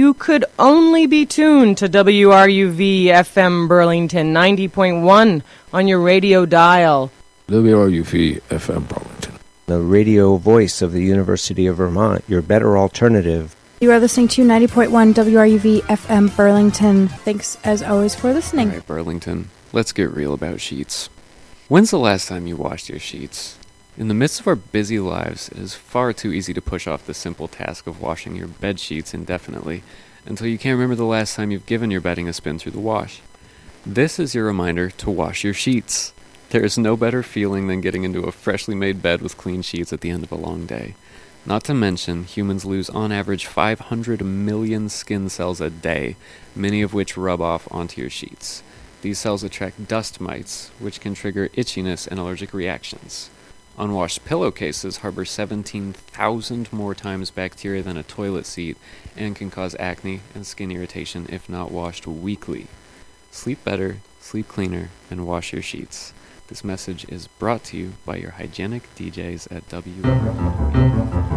you could only be tuned to WRUV FM Burlington 90.1 on your radio dial. WRUV FM Burlington, the radio voice of the University of Vermont, your better alternative. You are listening to 90.1 WRUV FM Burlington. Thanks, as always, for listening. All right, Burlington, let's get real about sheets. When's the last time you washed your sheets? In the midst of our busy lives, it is far too easy to push off the simple task of washing your bed sheets indefinitely until you can't remember the last time you've given your bedding a spin through the wash. This is your reminder to wash your sheets. There is no better feeling than getting into a freshly made bed with clean sheets at the end of a long day. Not to mention, humans lose on average 500 million skin cells a day, many of which rub off onto your sheets. These cells attract dust mites, which can trigger itchiness and allergic reactions. Unwashed pillowcases harbor 17,000 more times bacteria than a toilet seat and can cause acne and skin irritation if not washed weekly. Sleep better, sleep cleaner, and wash your sheets. This message is brought to you by your hygienic DJs at WRUV.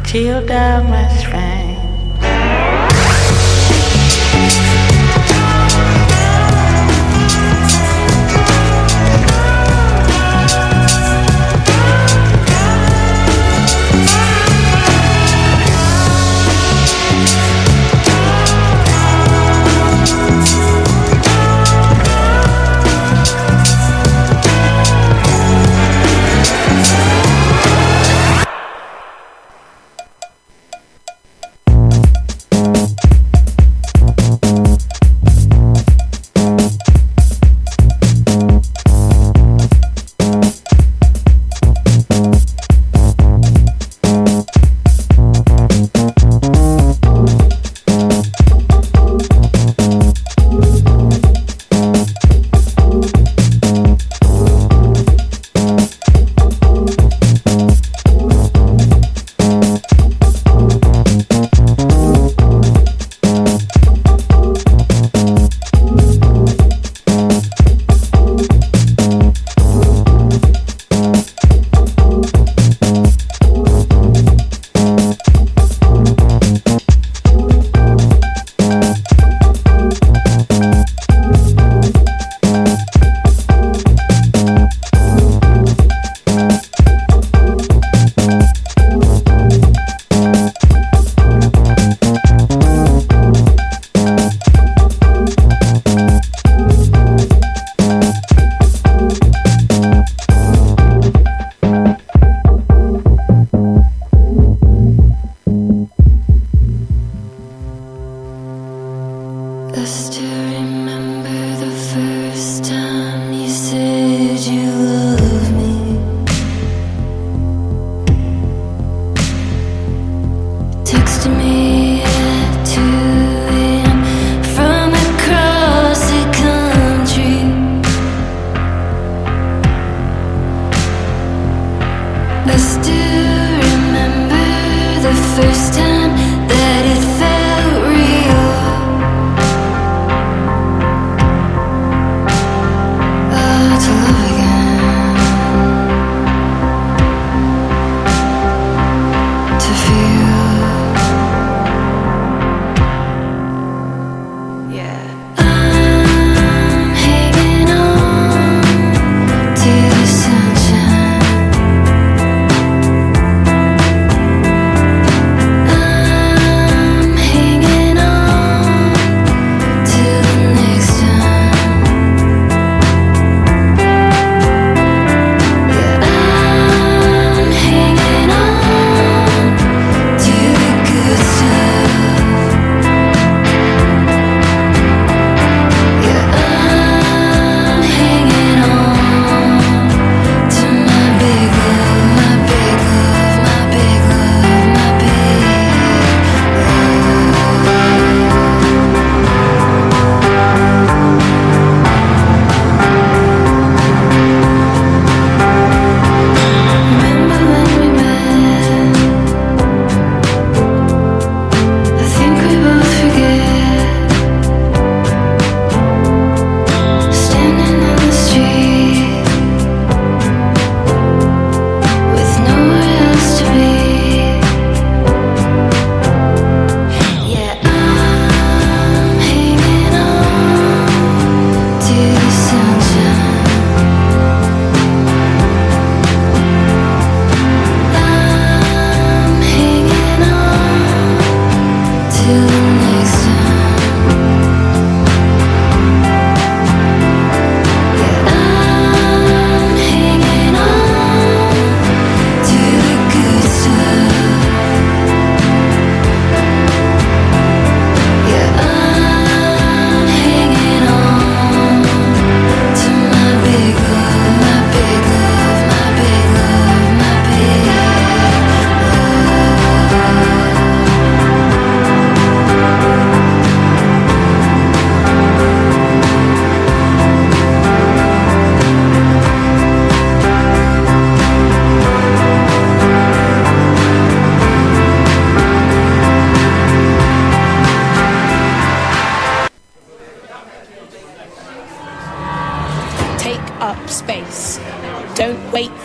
Tilda was fine. Sunshine.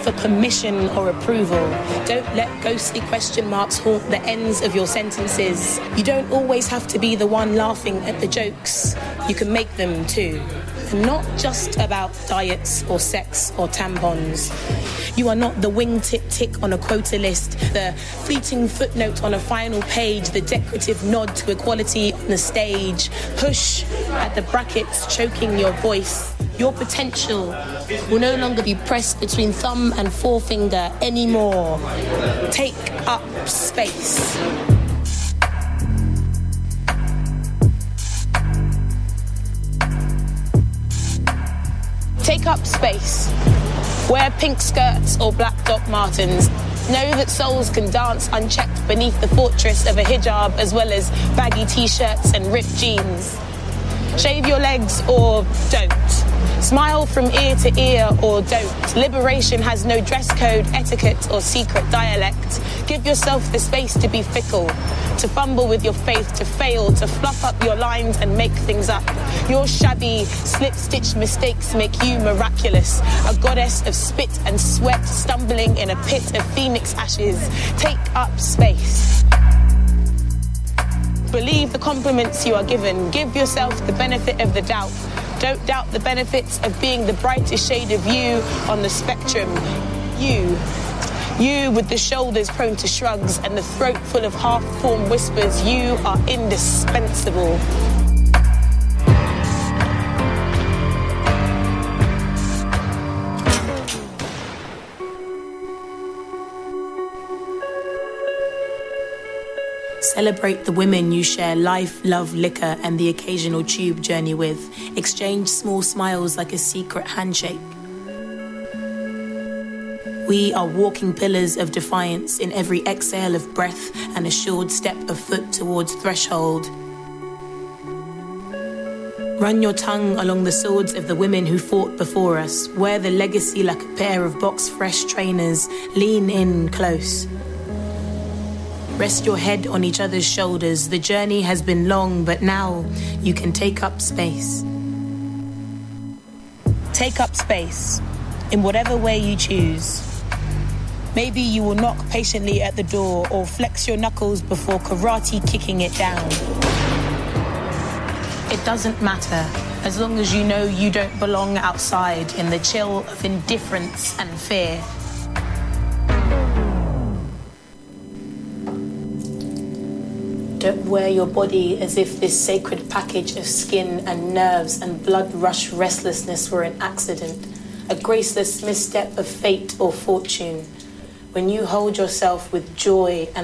for permission or approval. Don't let ghostly question marks haunt the ends of your sentences. You don't always have to be the one laughing at the jokes. You can make them too. And not just about diets or sex or tampons. You are not the wingtip tick on a quota list, the fleeting footnote on a final page, the decorative nod to equality on the stage. Push at the brackets, choking your voice. Your potential will no longer be pressed between thumb and forefinger anymore. Take up space. Take up space. Wear pink skirts or black Doc Martens. Know that souls can dance unchecked beneath the fortress of a hijab, as well as baggy t-shirts and ripped jeans. Shave your legs or don't. Smile from ear to ear or don't. Liberation has no dress code, etiquette or secret dialect. Give yourself the space to be fickle, to fumble with your faith, to fail, to fluff up your lines and make things up. Your shabby, slip-stitch mistakes make you miraculous. A goddess of spit and sweat, stumbling in a pit of phoenix ashes. Take up space. Believe the compliments you are given. Give yourself the benefit of the doubt. Don't doubt the benefits of being the brightest shade of you on the spectrum. You with the shoulders prone to shrugs and the throat full of half-formed whispers. You are indispensable. Celebrate the women you share life, love, liquor, and the occasional tube journey with. Exchange small smiles like a secret handshake. We are walking pillars of defiance in every exhale of breath and assured step of foot towards threshold. Run your tongue along the swords of the women who fought before us. Wear the legacy like a pair of box-fresh trainers. Lean in close. Rest your head on each other's shoulders. The journey has been long, but now you can take up space. Take up space in whatever way you choose. Maybe you will knock patiently at the door or flex your knuckles before karate kicking it down. It doesn't matter, as long as you know you don't belong outside in the chill of indifference and fear. Don't wear your body as if this sacred package of skin and nerves and blood rush restlessness were an accident, a graceless misstep of fate or fortune. When you hold yourself with joy and